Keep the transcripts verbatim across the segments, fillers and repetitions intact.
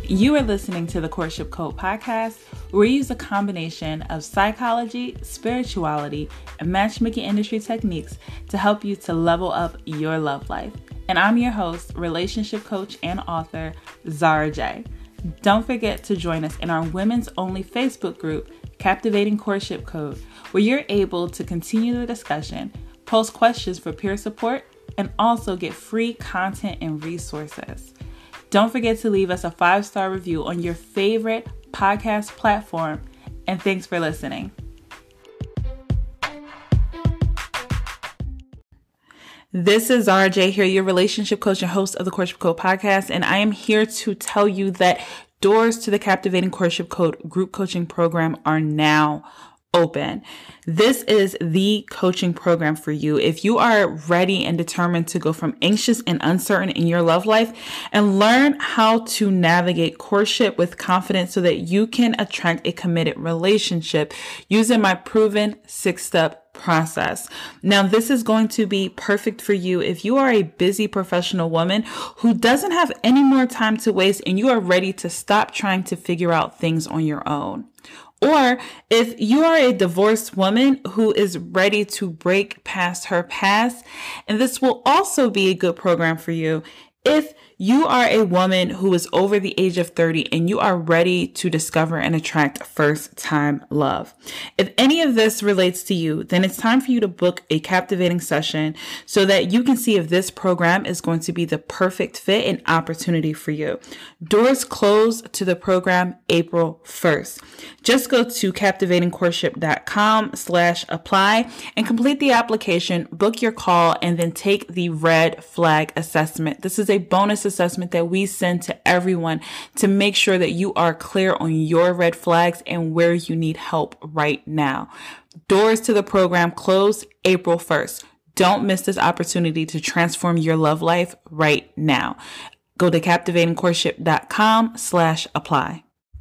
You are listening to the Courtship Code podcast, where we use a combination of psychology, spirituality, and matchmaking industry techniques to help you to level up your love life. And I'm your host, relationship coach and author, Zara J. Don't forget to join us in our women's only Facebook group, Captivating Courtship Code, where you're able to continue the discussion, post questions for peer support, and also get free content and resources. Don't forget to leave us a five-star review on your favorite podcast platform, and thanks for listening. This is Zara J here, your relationship coach and host of the Courtship Code podcast, and I am here to tell you that doors to the Captivating Courtship Code group coaching program are now open. This is the coaching program for you. If you are ready and determined to go from anxious and uncertain in your love life and learn how to navigate courtship with confidence so that you can attract a committed relationship using my proven six-step process. Now, this is going to be perfect for you if you are a busy professional woman who doesn't have any more time to waste and you are ready to stop trying to figure out things on your own. Or if you are a divorced woman who is ready to break past her past, and this will also be a good program for you if you are a woman who is over the age of thirty and you are ready to discover and attract first-time love. If any of this relates to you, then it's time for you to book a captivating session so that you can see if this program is going to be the perfect fit and opportunity for you. Doors close to the program April first. Just go to captivatingcourtship.com slash apply and complete the application, book your call, and then take the red flag assessment. This is a bonus assessment that we send to everyone to make sure that you are clear on your red flags and where you need help right now. Doors to the program close April first. Don't miss this opportunity to transform your love life right now. Go to captivatingcourtship.com slash apply.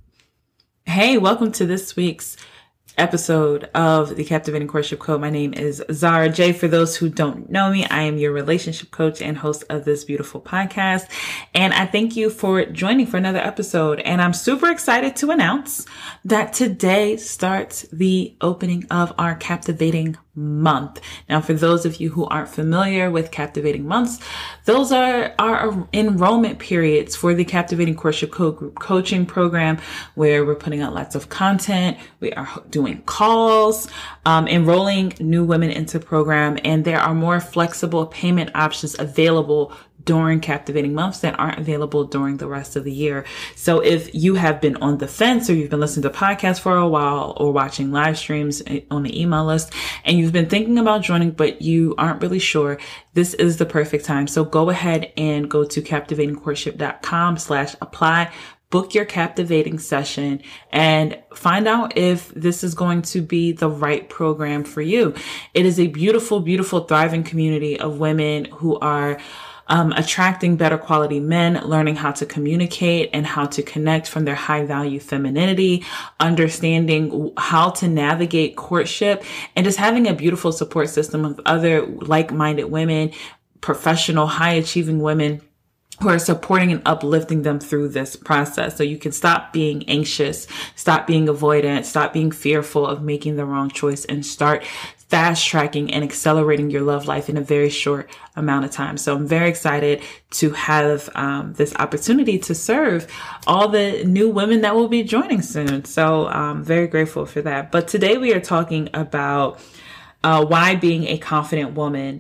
Hey, welcome to this week's episode of the Captivating Courtship Code. My name is Zara J. For those who don't know me, I am your relationship coach and host of this beautiful podcast. And I thank you for joining for another episode. And I'm super excited to announce that today starts the opening of our Captivating Month. Now, for those of you who aren't familiar with Captivating Months, those are our enrollment periods for the Captivating Courtship Code group coaching program, where we're putting out lots of content. We are doing calls, um, enrolling new women into program, and there are more flexible payment options available during Captivating Months that aren't available during the rest of the year. So if you have been on the fence, or you've been listening to podcasts for a while, or watching live streams on the email list, and you've been thinking about joining, but you aren't really sure, this is the perfect time. So go ahead and go to captivatingcourtship.com slash apply. Book your captivating session and find out if this is going to be the right program for you. It is a beautiful, beautiful, thriving community of women who are Um, attracting better quality men, learning how to communicate and how to connect from their high value femininity, understanding how to navigate courtship, and just having a beautiful support system of other like-minded women, professional, high achieving women who are supporting and uplifting them through this process. So you can stop being anxious, stop being avoidant, stop being fearful of making the wrong choice, and start fast tracking and accelerating your love life in a very short amount of time. So I'm very excited to have um, this opportunity to serve all the new women that will be joining soon. So I'm very grateful for that. But today we are talking about uh, why being a confident woman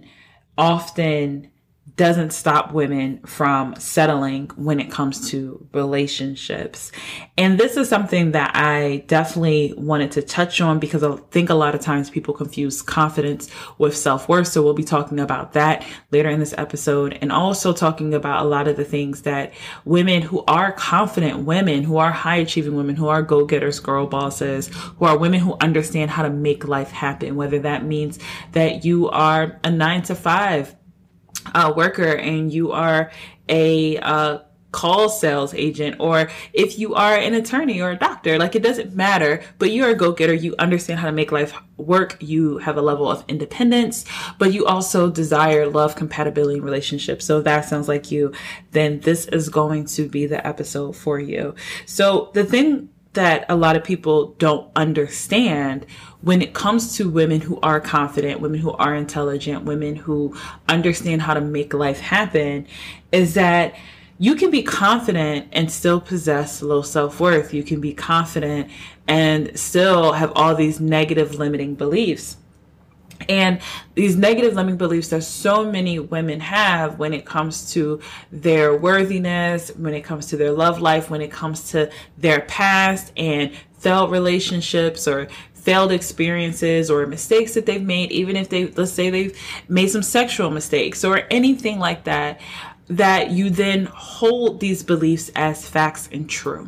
often doesn't stop women from settling when it comes to relationships. And this is something that I definitely wanted to touch on because I think a lot of times people confuse confidence with self-worth. So we'll be talking about that later in this episode, and also talking about a lot of the things that women who are confident women, who are high achieving women, who are go-getters, girl bosses, who are women who understand how to make life happen, whether that means that you are a nine to five uh, worker and you are a uh, call sales agent, or if you are an attorney or a doctor, like it doesn't matter, but you're a go-getter. You understand how to make life work. You have a level of independence, but you also desire love, compatibility, and relationships. So if that sounds like you, then this is going to be the episode for you. So the thing that a lot of people don't understand when it comes to women who are confident, women who are intelligent, women who understand how to make life happen, is that you can be confident and still possess low self-worth. You can be confident and still have all these negative limiting beliefs. And these negative limiting beliefs that so many women have when it comes to their worthiness, when it comes to their love life, when it comes to their past and failed relationships or failed experiences or mistakes that they've made, even if they, let's say they've made some sexual mistakes or anything like that, that you then hold these beliefs as facts and true.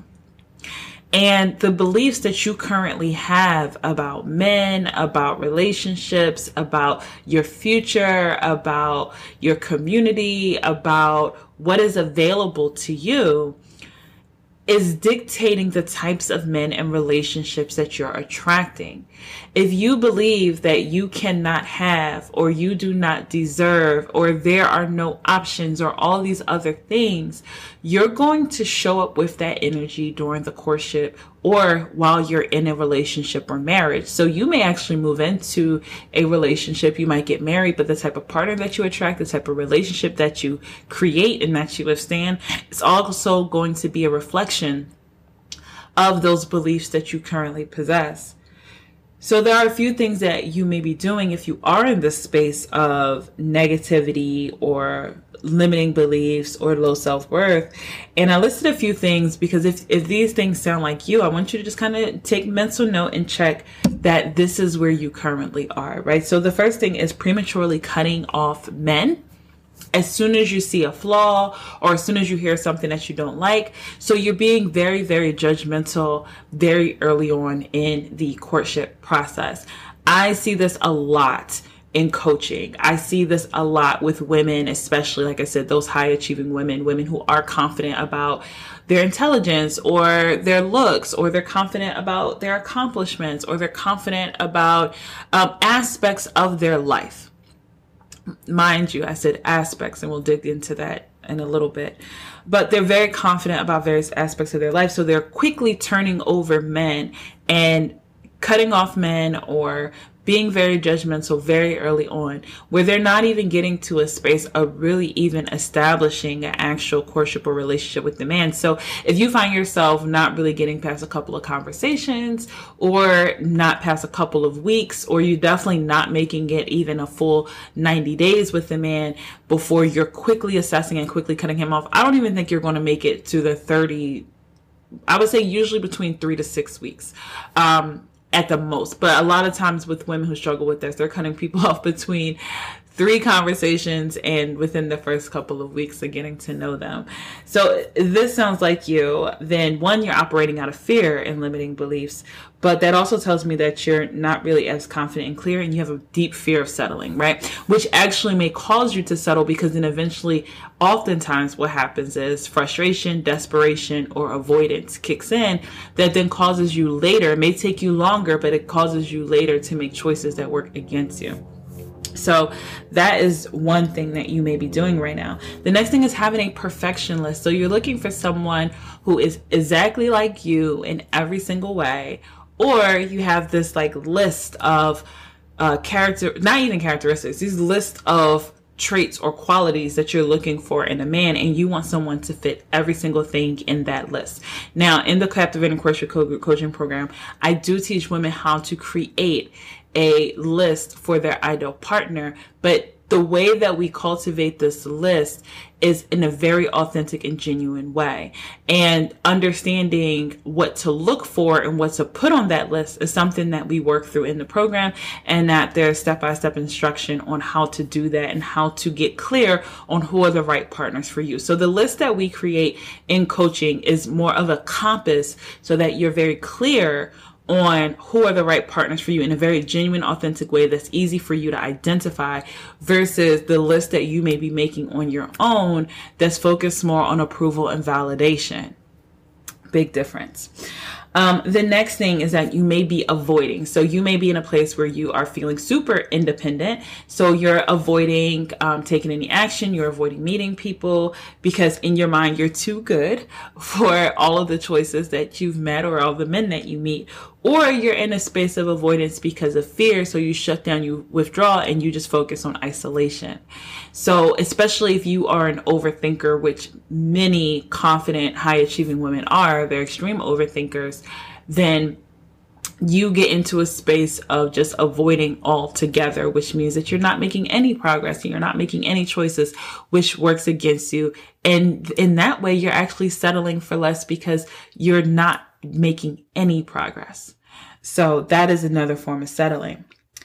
And the beliefs that you currently have about men, about relationships, about your future, about your community, about what is available to you is dictating the types of men and relationships that you're attracting. If you believe that you cannot have, or you do not deserve, or there are no options, or all these other things, you're going to show up with that energy during the courtship or while you're in a relationship or marriage. So you may actually move into a relationship, you might get married, but the type of partner that you attract, the type of relationship that you create and that you withstand, it's also going to be a reflection of those beliefs that you currently possess. So there are a few things that you may be doing if you are in this space of negativity or limiting beliefs or low self-worth. And I listed a few things because if, if these things sound like you, I want you to just kind of take mental note and check that this is where you currently are, right? So the first thing is prematurely cutting off men as soon as you see a flaw or as soon as you hear something that you don't like. So you're being very, very judgmental very early on in the courtship process. I see this a lot in coaching. I see this a lot with women, especially, like I said, those high achieving women, women who are confident about their intelligence or their looks, or they're confident about their accomplishments, or they're confident about um, aspects of their life. Mind you, I said aspects, and we'll dig into that in a little bit. But they're very confident about various aspects of their life. So they're quickly turning over men and cutting off men or being very judgmental very early on, where they're not even getting to a space of really even establishing an actual courtship or relationship with the man. So if you find yourself not really getting past a couple of conversations, or not past a couple of weeks, or you definitely not making it even a full ninety days with the man before you're quickly assessing and quickly cutting him off, I don't even think you're going to make it to the thirty, I would say usually between three to six weeks. Um, at the most. But a lot of times with women who struggle with this, they're cutting people off between three conversations and within the first couple of weeks of getting to know them. So if this sounds like you, then one, you're operating out of fear and limiting beliefs, but that also tells me that you're not really as confident and clear, and you have a deep fear of settling, right? Which actually may cause you to settle, because then eventually, oftentimes what happens is frustration, desperation, or avoidance kicks in that then causes you later, it may take you longer, but it causes you later to make choices that work against you. So that is one thing that you may be doing right now. The next thing is having a perfection list. So you're looking for someone who is exactly like you in every single way, or you have this like list of uh, character, not even characteristics, these list of traits or qualities that you're looking for in a man, and you want someone to fit every single thing in that list. Now, in the Captivating Courtship Group Coaching Program, I do teach women how to create a list for their ideal partner, but the way that we cultivate this list is in a very authentic and genuine way. And understanding what to look for and what to put on that list is something that we work through in the program, and that there's step-by-step instruction on how to do that and how to get clear on who are the right partners for you. So the list that we create in coaching is more of a compass so that you're very clear on who are the right partners for you in a very genuine, authentic way that's easy for you to identify versus the list that you may be making on your own that's focused more on approval and validation. Big difference. Um, the next thing is that you may be avoiding. So you may be in a place where you are feeling super independent. So you're avoiding um, taking any action. You're avoiding meeting people because in your mind, you're too good for all of the choices that you've met or all the men that you meet. Or you're in a space of avoidance because of fear. So you shut down, you withdraw, and you just focus on isolation. So especially if you are an overthinker, which many confident, high achieving women are, they're extreme overthinkers, then you get into a space of just avoiding altogether, which means that you're not making any progress and you're not making any choices, which works against you. And in that way, you're actually settling for less because you're not making any progress. So that is another form of settling.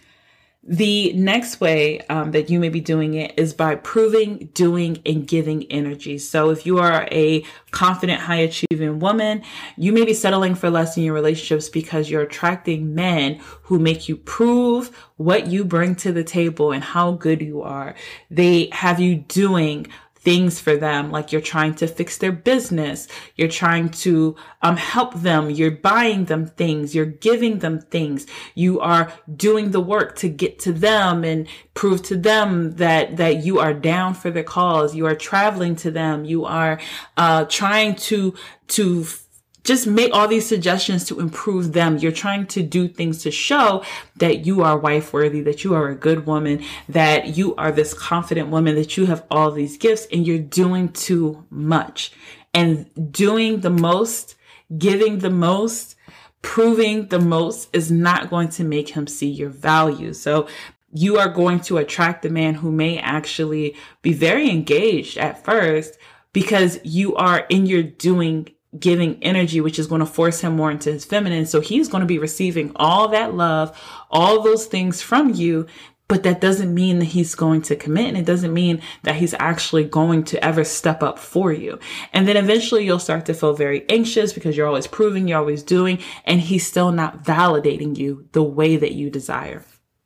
The next way um, that you may be doing it is by proving, doing, and giving energy. So if you are a confident, high achieving woman, you may be settling for less in your relationships because you're attracting men who make you prove what you bring to the table and how good you are. They have you doing things for them, like you're trying to fix their business, you're trying to um, help them, you're buying them things, you're giving them things, you are doing the work to get to them and prove to them that that you are down for their cause, you are traveling to them, you are uh, trying to to just make all these suggestions to improve them. You're trying to do things to show that you are wife worthy, that you are a good woman, that you are this confident woman, that you have all these gifts, and you're doing too much. And doing the most, giving the most, proving the most is not going to make him see your value. So you are going to attract a man who may actually be very engaged at first because you are in your doing giving energy, which is going to force him more into his feminine. So he's going to be receiving all that love, all those things from you, but that doesn't mean that he's going to commit. And it doesn't mean that he's actually going to ever step up for you. And then eventually you'll start to feel very anxious because you're always proving, you're always doing, and he's still not validating you the way that you desire.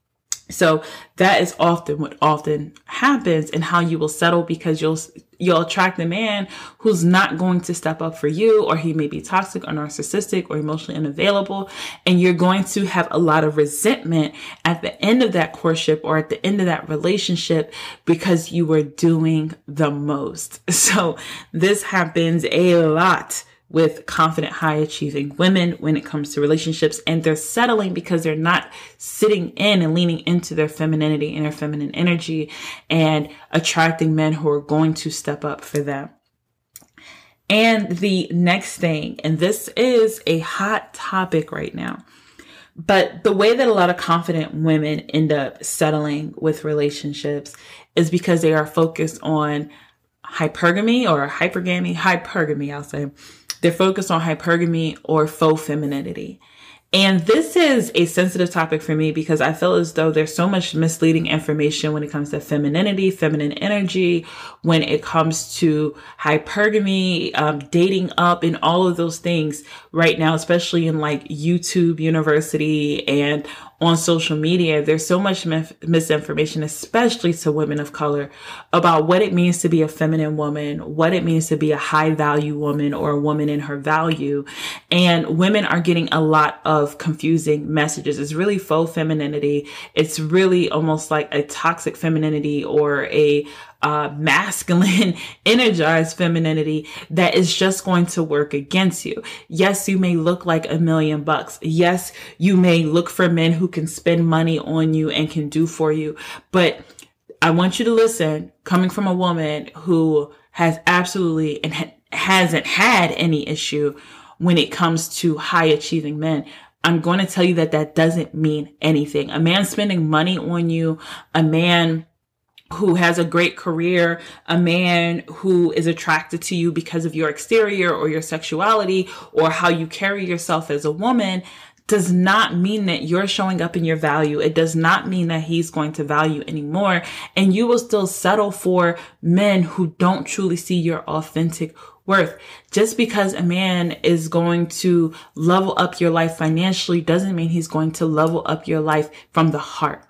So that is often what often happens and how you will settle, because you'll you'll attract a man who's not going to step up for you, or he may be toxic or narcissistic or emotionally unavailable. And you're going to have a lot of resentment at the end of that courtship or at the end of that relationship because you were doing the most. So this happens a lot with confident, high achieving women when it comes to relationships, and they're settling because they're not sitting in and leaning into their femininity and their feminine energy and attracting men who are going to step up for them. And the next thing, and this is a hot topic right now, but the way that a lot of confident women end up settling with relationships is because they are focused on hypergamy or hypergamy, hypergamy, I'll say. They're focused on hypergamy or faux femininity. And this is a sensitive topic for me because I feel as though there's so much misleading information when it comes to femininity, feminine energy, when it comes to hypergamy, um, dating up, and all of those things right now, especially in like YouTube University and on social media. There's so much mis- misinformation, especially to women of color, about what it means to be a feminine woman, what it means to be a high value woman or a woman in her value. And women are getting a lot of confusing messages. It's really faux femininity. It's really almost like a toxic femininity or a uh, masculine, energized femininity that is just going to work against you. Yes, you may look like a million bucks. Yes, you may look for men who can spend money on you and can do for you. But I want you to listen, coming from a woman who has absolutely and ha- hasn't had any issue when it comes to high achieving men. I'm going to tell you that that doesn't mean anything. A man spending money on you, a man who has a great career, a man who is attracted to you because of your exterior or your sexuality or how you carry yourself as a woman, does not mean that you're showing up in your value. It does not mean that he's going to value anymore. And you will still settle for men who don't truly see your authentic worth. Just because a man is going to level up your life financially doesn't mean he's going to level up your life from the heart.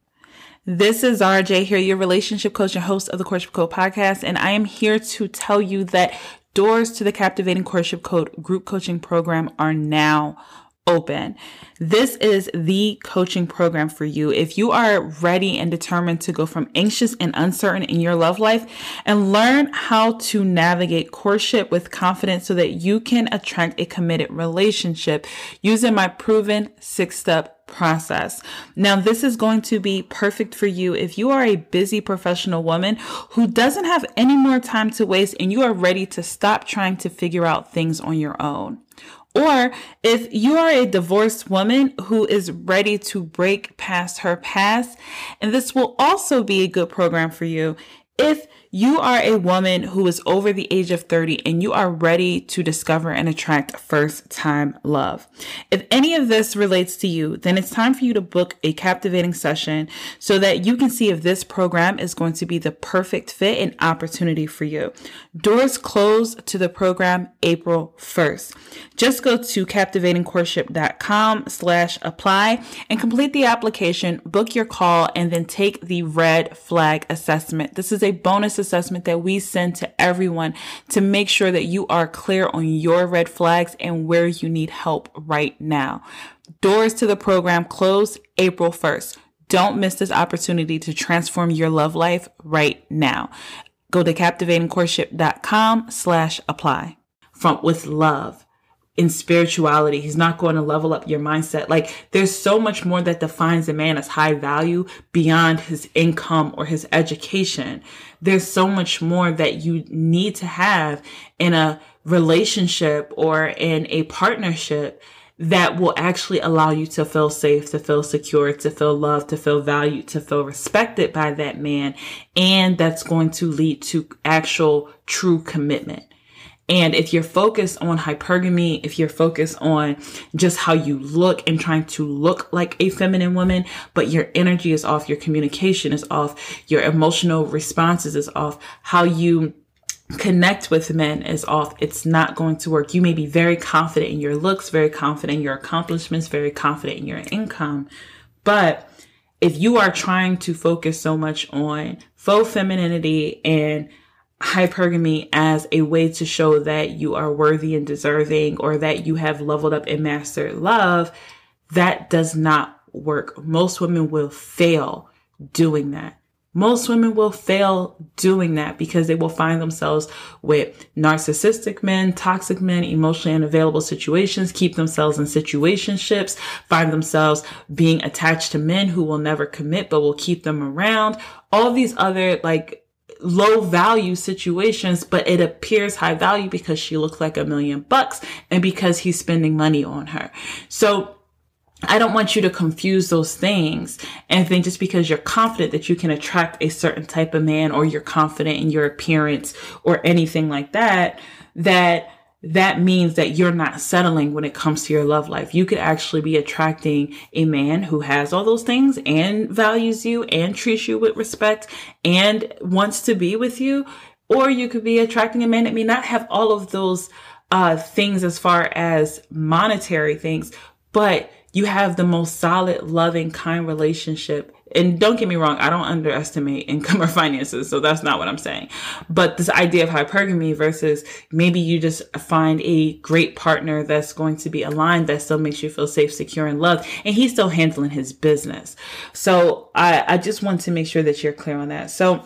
This is R J here, your relationship coach and host of the Courtship Code podcast. And I am here to tell you that doors to the Captivating Courtship Code group coaching program are now open. This is the coaching program for you. If you are ready and determined to go from anxious and uncertain in your love life and learn how to navigate courtship with confidence so that you can attract a committed relationship using my proven six-step process. Now, this is going to be perfect for you if you are a busy professional woman who doesn't have any more time to waste and you are ready to stop trying to figure out things on your own. Or if you are a divorced woman who is ready to break past her past, and this will also be a good program for you if you are a woman who is over the age of thirty and you are ready to discover and attract first-time love. If any of this relates to you, then it's time for you to book a captivating session so that you can see if this program is going to be the perfect fit and opportunity for you. Doors close to the program April first. Just go to captivatingcourtship.com slash apply and complete the application, book your call, and then take the red flag assessment. This is a bonus assessment that we send to everyone to make sure that you are clear on your red flags and where you need help right now. Doors to the program close April first. Don't miss this opportunity to transform your love life right now. Go to captivatingcourtship.com slash apply. From with love. In spirituality, he's not going to level up your mindset. Like, there's so much more that defines a man as high value beyond his income or his education. There's so much more that you need to have in a relationship or in a partnership that will actually allow you to feel safe, to feel secure, to feel loved, to feel valued, to feel respected by that man. And that's going to lead to actual true commitment. And if you're focused on hypergamy, if you're focused on just how you look and trying to look like a feminine woman, but your energy is off, your communication is off, your emotional responses is off, how you connect with men is off, it's not going to work. You may be very confident in your looks, very confident in your accomplishments, very confident in your income. But if you are trying to focus so much on faux femininity and hypergamy as a way to show that you are worthy and deserving or that you have leveled up and mastered love, that does not work. Most women will fail doing that. Most women will fail doing that because they will find themselves with narcissistic men, toxic men, emotionally unavailable situations, keep themselves in situationships, find themselves being attached to men who will never commit but will keep them around. All these other like low value situations, but it appears high value because she looks like a million bucks and because he's spending money on her. So I don't want you to confuse those things and think just because you're confident that you can attract a certain type of man or you're confident in your appearance or anything like that, that that means that you're not settling when it comes to your love life. You could actually be attracting a man who has all those things and values you and treats you with respect and wants to be with you. Or you could be attracting a man that may not have all of those uh, things as far as monetary things, but you have the most solid, loving, kind relationship. And don't get me wrong, I don't underestimate income or finances, so that's not what I'm saying. But this idea of hypergamy versus maybe you just find a great partner that's going to be aligned, that still makes you feel safe, secure, and loved, and he's still handling his business. So I, I just want to make sure that you're clear on that. So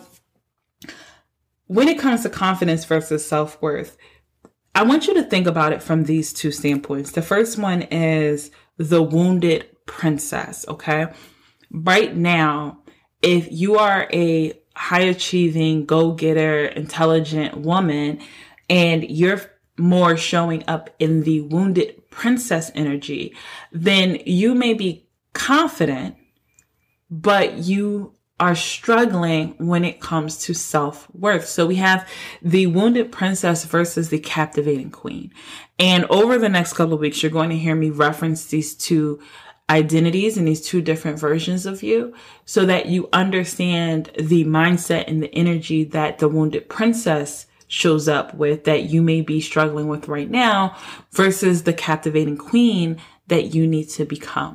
when it comes to confidence versus self-worth, I want you to think about it from these two standpoints. The first one is the wounded princess, okay? Right now, if you are a high achieving, go-getter, intelligent woman, and you're more showing up in the wounded princess energy, then you may be confident, but you are struggling when it comes to self-worth. So we have the wounded princess versus the captivating queen. And over the next couple of weeks, you're going to hear me reference these two identities and these two different versions of you so that you understand the mindset and the energy that the wounded princess shows up with that you may be struggling with right now versus the captivating queen that you need to become.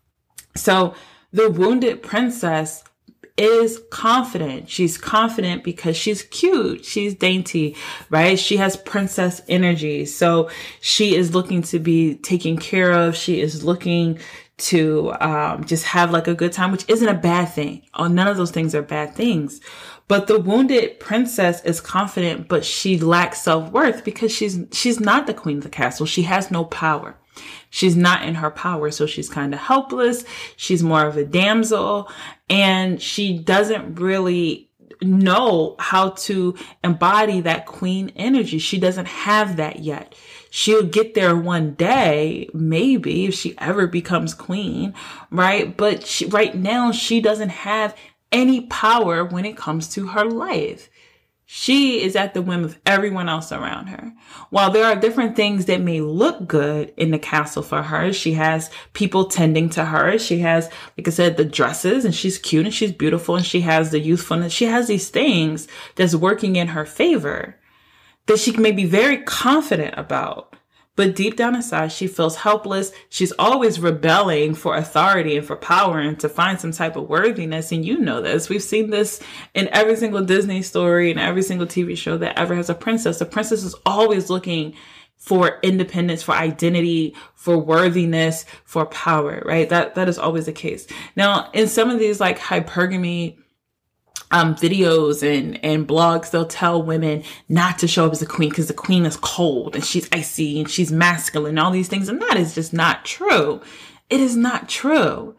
So the wounded princess is confident. She's confident because she's cute. She's dainty, right? She has princess energy. So she is looking to be taken care of. She is looking to um, just have like a good time, which isn't a bad thing. Oh, none of those things are bad things. But the wounded princess is confident, but she lacks self-worth because she's she's not the queen of the castle. She has no power. She's not in her power, so she's kind of helpless. She's more of a damsel, and she doesn't really know how to embody that queen energy. She doesn't have that yet. She'll get there one day, maybe, if she ever becomes queen, right? But she, right now, she doesn't have any power when it comes to her life. She is at the whim of everyone else around her. While there are different things that may look good in the castle for her, she has people tending to her. She has, like I said, the dresses, and she's cute and she's beautiful, and she has the youthfulness. She has these things that's working in her favor that she may be very confident about. But deep down inside, she feels helpless. She's always rebelling for authority and for power and to find some type of worthiness. And you know this. We've seen this in every single Disney story and every single T V show that ever has a princess. The princess is always looking for independence, for identity, for worthiness, for power, right? That, that is always the case. Now, in some of these like hypergamy Um, videos and, and blogs, they'll tell women not to show up as a queen because the queen is cold and she's icy and she's masculine and all these things. And that is just not true. It is not true.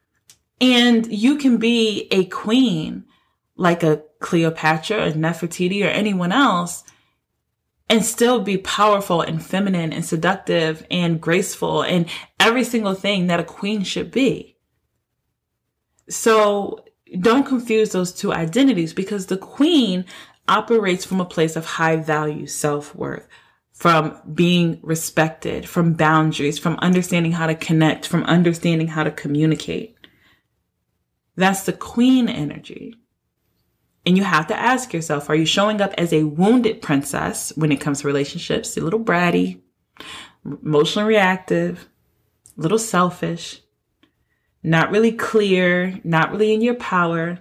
And you can be a queen like a Cleopatra, a Nefertiti, or anyone else and still be powerful and feminine and seductive and graceful and every single thing that a queen should be. So don't confuse those two identities, because the queen operates from a place of high value self-worth, from being respected, from boundaries, from understanding how to connect, from understanding how to communicate. That's the queen energy. And you have to ask yourself, are you showing up as a wounded princess when it comes to relationships? A little bratty, emotionally reactive, a little selfish, not really clear, not really in your power,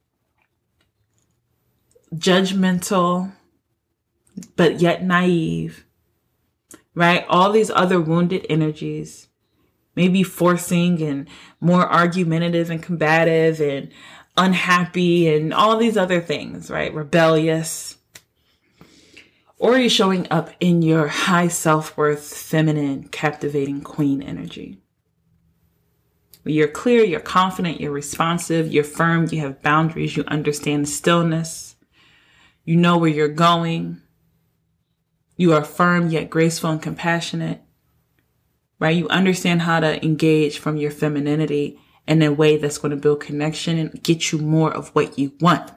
judgmental, but yet naive, right? All these other wounded energies, maybe forcing and more argumentative and combative and unhappy and all these other things, right? Rebellious. Or are you showing up in your high self-worth, feminine, captivating queen energy? You're clear, you're confident, you're responsive, you're firm, you have boundaries, you understand stillness, you know where you're going, you are firm yet graceful and compassionate, right? You understand how to engage from your femininity in a way that's going to build connection and get you more of what you want.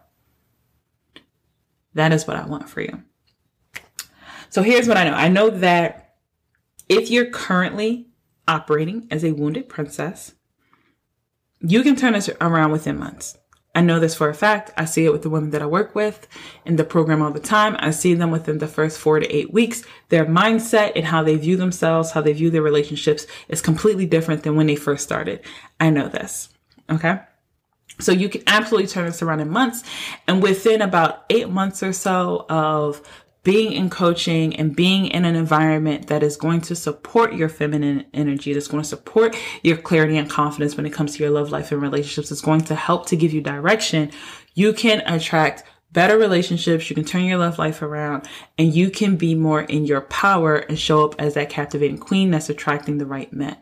That is what I want for you. So here's what I know. I know that if you're currently operating as a wounded princess, you can turn this around within months. I know this for a fact. I see it with the women that I work with in the program all the time. I see them within the first four to eight weeks. Their mindset and how they view themselves, how they view their relationships is completely different than when they first started. I know this. Okay. So you can absolutely turn this around in months. And within about eight months or so of being in coaching and being in an environment that is going to support your feminine energy, that's going to support your clarity and confidence when it comes to your love life and relationships, it's going to help to give you direction, you can attract better relationships, you can turn your love life around, and you can be more in your power and show up as that captivating queen that's attracting the right men.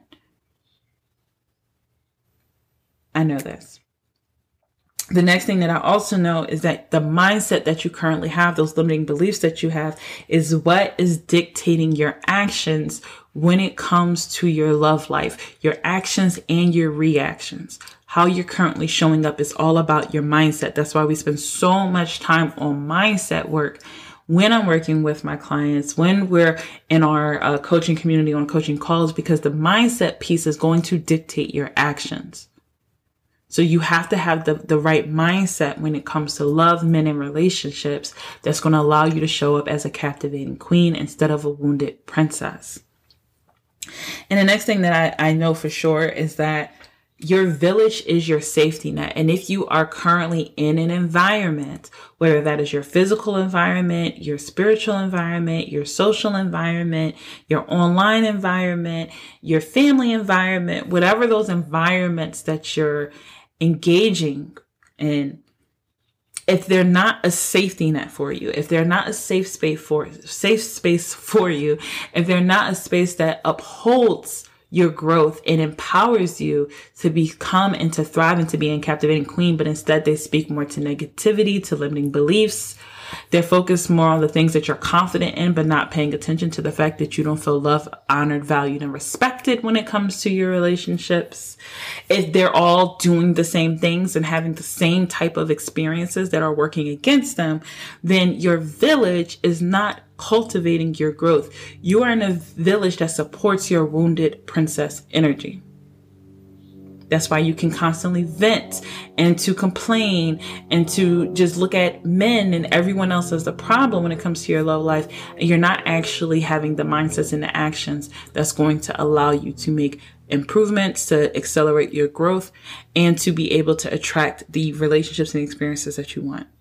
I know this. The next thing that I also know is that the mindset that you currently have, those limiting beliefs that you have, is what is dictating your actions when it comes to your love life, your actions and your reactions. how you're currently showing up is all about your mindset. That's why we spend so much time on mindset work when I'm working with my clients, when we're in our uh, coaching community on coaching calls, because the mindset piece is going to dictate your actions. So you have to have the, the right mindset when it comes to love, men, and relationships that's going to allow you to show up as a captivating queen instead of a wounded princess. And the next thing that I, I know for sure is that your village is your safety net. And if you are currently in an environment, whether that is your physical environment, your spiritual environment, your social environment, your online environment, your family environment, whatever those environments that you're engaging in, if they're not a safety net for you, if they're not a safe space for safe space for you, if they're not a space that upholds your growth and empowers you to become and to thrive and to be a captivating queen, but instead they speak more to negativity, to limiting beliefs. They're focused more on the things that you're confident in, but not paying attention to the fact that you don't feel loved, honored, valued, and respected when it comes to your relationships. If they're all doing the same things and having the same type of experiences that are working against them, then your village is not cultivating your growth. You are in a village that supports your wounded princess energy. That's why you can constantly vent and to complain and to just look at men and everyone else as the problem when it comes to your love life. You're not actually having the mindsets and the actions that's going to allow you to make improvements, to accelerate your growth, and to be able to attract the relationships and experiences that you want.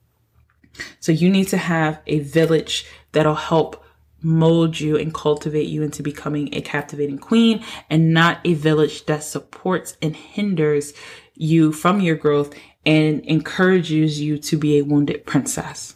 So you need to have a village that'll help mold you and cultivate you into becoming a captivating queen, and not a village that supports and hinders you from your growth and encourages you to be a wounded princess.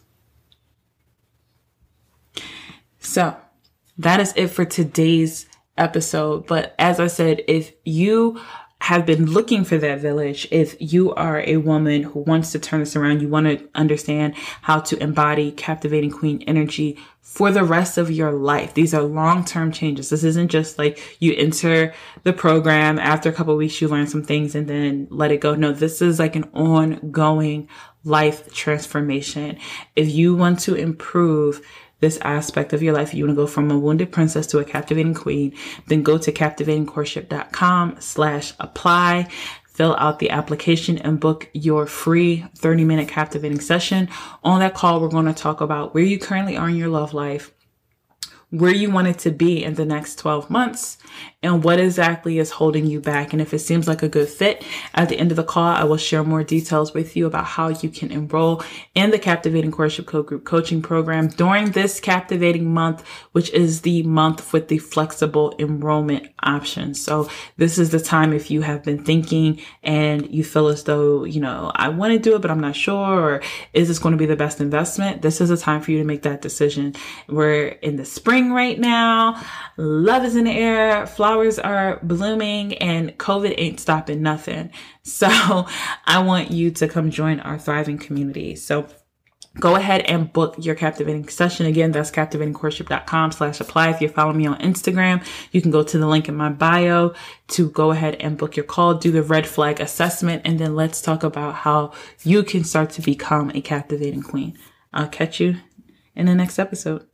So that is it for today's episode. But as I said, if you have been looking for that village, if you are a woman who wants to turn this around, you want to understand how to embody captivating queen energy for the rest of your life. These are long-term changes. This isn't just like you enter the program, after a couple of weeks, you learn some things and then let it go. No, this is like an ongoing life transformation. If you want to improve this aspect of your life, you want to go from a wounded princess to a captivating queen, then go to captivating courtship dot com slash apply, fill out the application, and book your free thirty minute captivating session. On that call, we're going to talk about where you currently are in your love life, where you want it to be in the next twelve months, and what exactly is holding you back. And if it seems like a good fit, at the end of the call, I will share more details with you about how you can enroll in the Captivating Courtship Code Group Coaching Program during this captivating month, which is the month with the flexible enrollment option. So this is the time, if you have been thinking and you feel as though, you know, I want to do it, but I'm not sure, or is this going to be the best investment? This is a time for you to make that decision. We're in the spring right now. Love is in the air. Flowers are blooming, and COVID ain't stopping nothing. So I want you to come join our thriving community. So go ahead and book your captivating session. Again, that's captivating courtship dot com slash apply. If you're following me on Instagram, you can go to the link in my bio to go ahead and book your call, do the red flag assessment, and then let's talk about how you can start to become a captivating queen. I'll catch you in the next episode.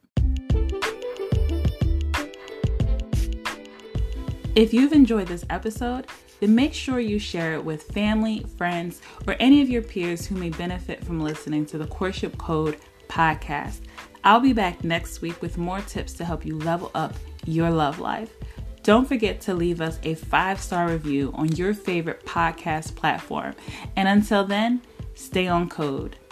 If you've enjoyed this episode, then make sure you share it with family, friends, or any of your peers who may benefit from listening to the Courtship Code podcast. I'll be back next week with more tips to help you level up your love life. Don't forget to leave us a five-star review on your favorite podcast platform. And until then, stay on code.